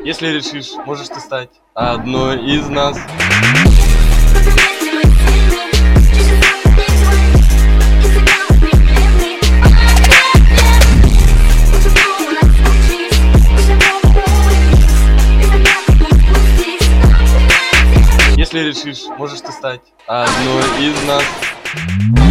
Если решишь, можешь ты стать одной из нас. Если решишь, можешь ты стать одной из нас.